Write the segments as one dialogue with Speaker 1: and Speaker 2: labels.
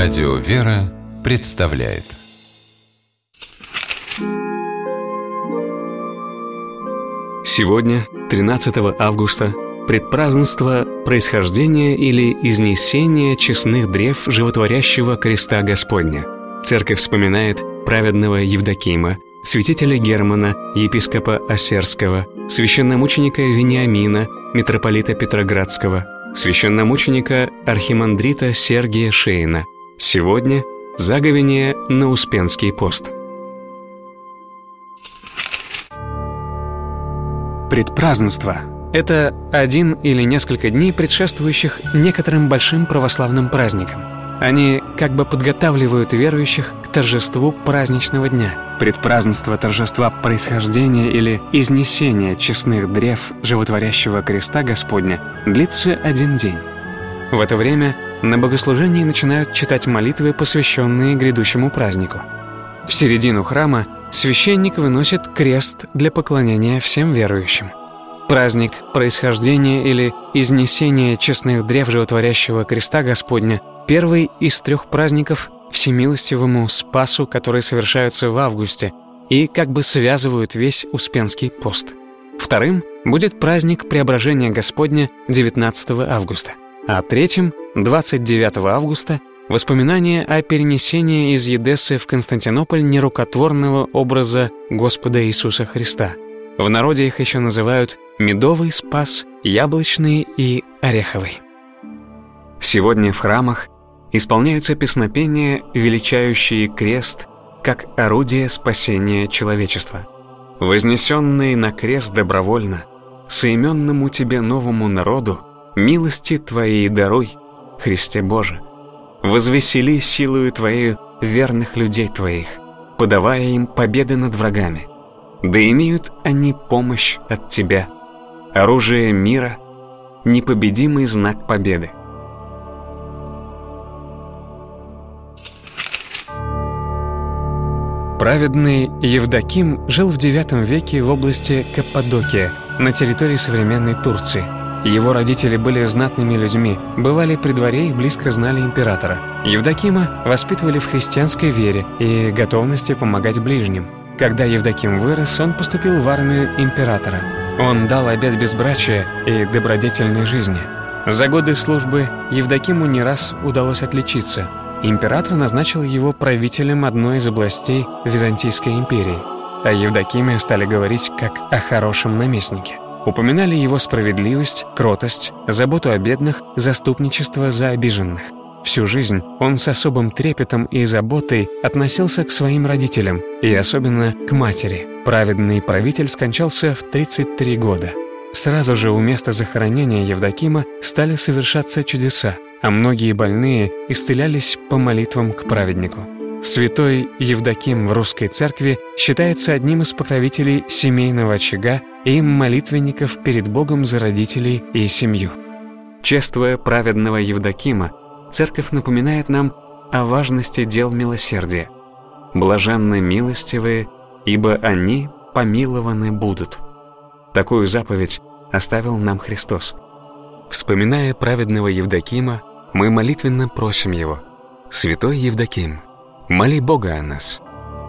Speaker 1: Радио «Вера» представляет.
Speaker 2: Сегодня, 13 августа, предпразднество происхождения или изнесения честных древ животворящего креста Господня. Церковь вспоминает праведного Евдокима, святителя Германа, епископа Осерского, священномученика Вениамина, митрополита Петроградского, священномученика архимандрита Сергия Шейна. Сегодня заговение на Успенский пост. Предпразднество – это один или несколько дней, предшествующих некоторым большим православным праздникам. Они как бы подготавливают верующих к торжеству праздничного дня. Предпразднество торжества происхождения или изнесения честных древ животворящего креста Господня длится один день. В это время на богослужении начинают читать молитвы, посвященные грядущему празднику. В середину храма священник выносит крест для поклонения всем верующим. Праздник происхождения или изнесения честных древ животворящего креста Господня – первый из 3 праздников Всемилостивому Спасу, которые совершаются в августе и как бы связывают весь Успенский пост. Вторым будет праздник Преображения Господня 19 августа, а третьим, 29 августа, воспоминание о перенесении из Едессы в Константинополь нерукотворного образа Господа Иисуса Христа. В народе их еще называют Медовый Спас, Яблочный и Ореховый. Сегодня в храмах исполняются песнопения, величающие крест как орудие спасения человечества. «Вознесенный на крест добровольно, соименному тебе новому народу, милости твоей даруй, Христе Боже. Возвесели силою твоею верных людей твоих, подавая им победы над врагами. Да имеют они помощь от тебя, оружие мира, непобедимый знак победы». Праведный Евдоким жил в IX веке в области Каппадокия, на территории современной Турции. Его родители были знатными людьми, бывали при дворе и близко знали императора. Евдокима воспитывали в христианской вере и готовности помогать ближним. Когда Евдоким вырос, он поступил в армию императора. Он дал обет безбрачия и добродетельной жизни. За годы службы Евдокиму не раз удалось отличиться. Император назначил его правителем одной из областей Византийской империи. О Евдокиме стали говорить как о хорошем наместнике. Упоминали его справедливость, кротость, заботу о бедных, заступничество за обиженных. Всю жизнь он с особым трепетом и заботой относился к своим родителям, и особенно к матери. Праведный правитель скончался в 33 года. Сразу же у места захоронения Евдокима стали совершаться чудеса, а многие больные исцелялись по молитвам к праведнику. Святой Евдоким в русской церкви считается одним из покровителей семейного очага и молитвенников перед Богом за родителей и семью. Чествуя праведного Евдокима, церковь напоминает нам о важности дел милосердия. «Блаженны милостивые, ибо они помилованы будут». Такую заповедь оставил нам Христос. Вспоминая праведного Евдокима, мы молитвенно просим его: «Святой Евдоким, моли Бога о нас».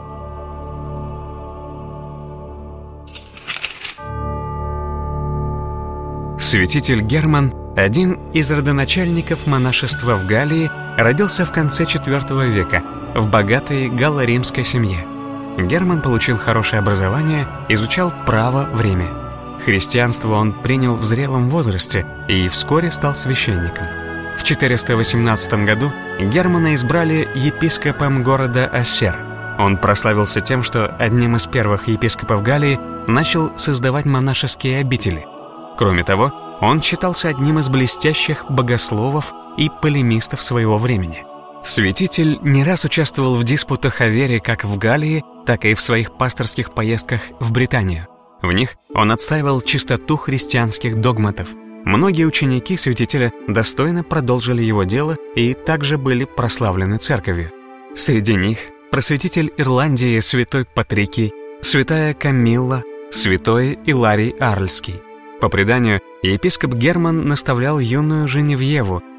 Speaker 2: Святитель Герман, один из родоначальников монашества в Галлии, родился в конце IV века в богатой галло-римской семье. Герман получил хорошее образование, изучал право в Риме. Христианство он принял в зрелом возрасте и вскоре стал священником. В 418 году Германа избрали епископом города Осер. Он прославился тем, что одним из первых епископов Галлии начал создавать монашеские обители. Кроме того, он считался одним из блестящих богословов и полемистов своего времени. Святитель не раз участвовал в диспутах о вере как в Галлии, так и в своих пасторских поездках в Британию. В них он отстаивал чистоту христианских догматов. Многие ученики святителя достойно продолжили его дело и также были прославлены церковью. Среди них просветитель Ирландии святой Патрикий, святая Камилла, святой Иларий Арльский. По преданию, епископ Герман наставлял юную Женевьеву,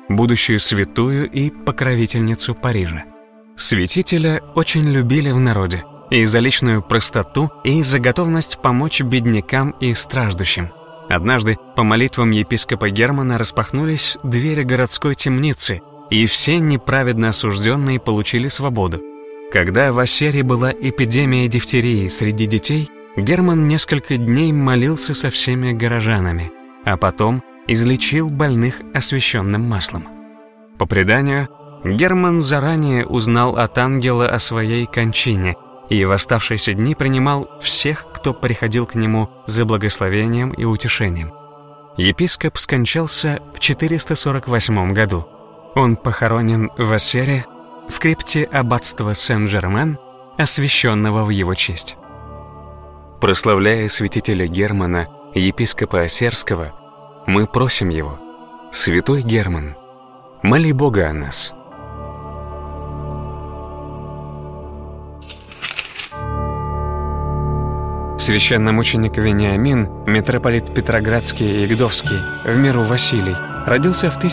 Speaker 2: будущую святую и покровительницу Парижа. Святителя очень любили в народе и за личную простоту, и за готовность помочь беднякам и страждущим. Однажды по молитвам епископа Германа распахнулись двери городской темницы, и все неправедно осужденные получили свободу. Когда в Оссере была эпидемия дифтерии среди детей, Герман несколько дней молился со всеми горожанами, а потом излечил больных освященным маслом. По преданию, Герман заранее узнал от ангела о своей кончине и в оставшиеся дни принимал всех, кто приходил к нему за благословением и утешением. Епископ скончался в 448 году. Он похоронен в Оссере, в крипте аббатства Сен-Жермен, освященного в его честь. Прославляя святителя Германа, епископа Оссерского, мы просим его: «Святой Герман, моли Бога о нас». Священномученик Вениамин, митрополит Петроградский и Гдовский, в миру Василий, родился в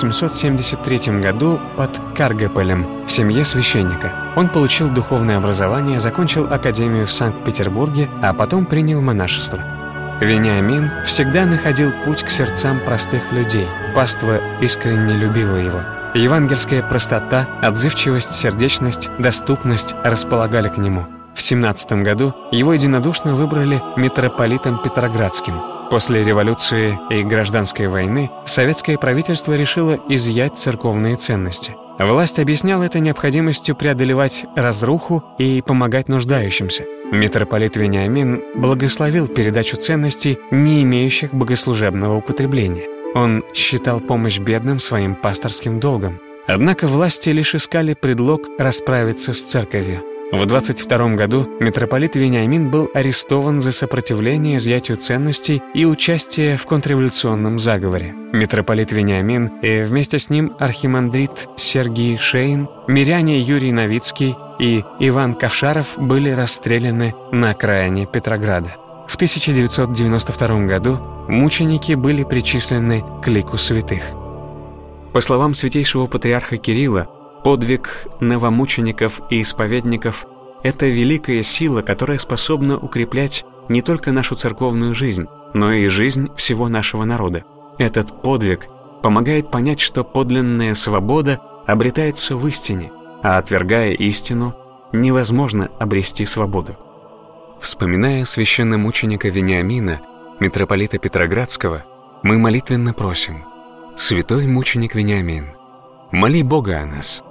Speaker 2: 1873 году под Каргополем в семье священника. Он получил духовное образование, закончил академию в Санкт-Петербурге, а потом принял монашество. Вениамин всегда находил путь к сердцам простых людей. Паства искренне любила его. Евангельская простота, отзывчивость, сердечность, доступность располагали к нему. В 17 году его единодушно выбрали митрополитом Петроградским. После революции и гражданской войны советское правительство решило изъять церковные ценности. Власть объясняла это необходимостью преодолевать разруху и помогать нуждающимся. Митрополит Вениамин благословил передачу ценностей, не имеющих богослужебного употребления. Он считал помощь бедным своим пасторским долгом. Однако власти лишь искали предлог расправиться с церковью. В 22 году митрополит Вениамин был арестован за сопротивление изъятию ценностей и участие в контрреволюционном заговоре. Митрополит Вениамин и вместе с ним архимандрит Сергий Шейн, миряне Юрий Новицкий и Иван Ковшаров были расстреляны на окраине Петрограда. В 1992 году мученики были причислены к лику святых. По словам святейшего патриарха Кирилла, подвиг новомучеников и исповедников – это великая сила, которая способна укреплять не только нашу церковную жизнь, но и жизнь всего нашего народа. Этот подвиг помогает понять, что подлинная свобода обретается в истине, а отвергая истину, невозможно обрести свободу. Вспоминая священномученика Вениамина, митрополита Петроградского, мы молитвенно просим: «Святой мученик Вениамин, моли Бога о нас».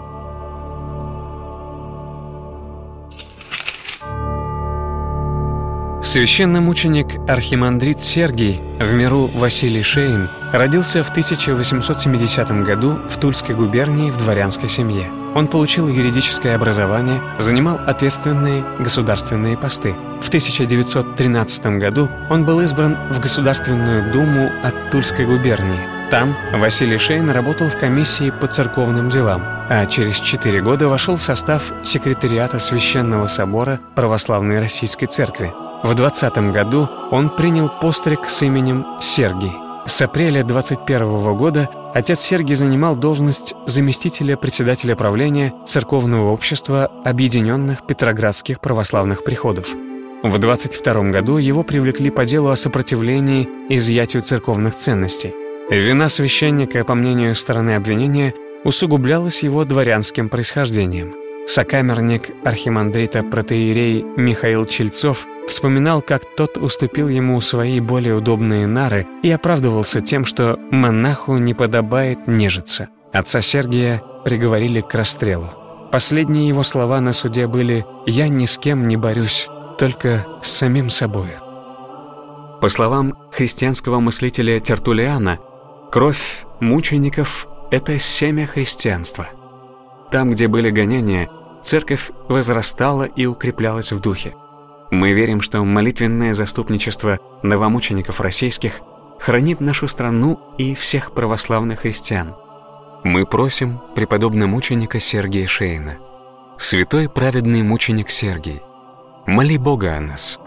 Speaker 2: Священномученик архимандрит Сергий, в миру Василий Шейн, родился в 1870 году в Тульской губернии в дворянской семье. Он получил юридическое образование, занимал ответственные государственные посты. В 1913 году он был избран в Государственную Думу от Тульской губернии. Там Василий Шейн работал в комиссии по церковным делам, а через 4 года вошел в состав секретариата Священного собора Православной Российской Церкви. В 20 году он принял постриг с именем Сергий. С апреля 21 года отец Сергий занимал должность заместителя председателя правления Церковного общества Объединенных Петроградских православных приходов. В 22 году его привлекли по делу о сопротивлении изъятию церковных ценностей. Вина священника, по мнению стороны обвинения, усугублялась его дворянским происхождением. Сокамерник архимандрита протоиерей Михаил Чельцов вспоминал, как тот уступил ему свои более удобные нары и оправдывался тем, что монаху не подобает нежиться. Отца Сергия приговорили к расстрелу. Последние его слова на суде были: «Я ни с кем не борюсь, только с самим собою». По словам христианского мыслителя Тертуллиана, кровь мучеников – это семя христианства. Там, где были гонения, церковь возрастала и укреплялась в духе. Мы верим, что молитвенное заступничество новомучеников российских хранит нашу страну и всех православных христиан. Мы просим преподобномученика Сергия Шейна: «Святой праведный мученик Сергий, моли Бога о нас».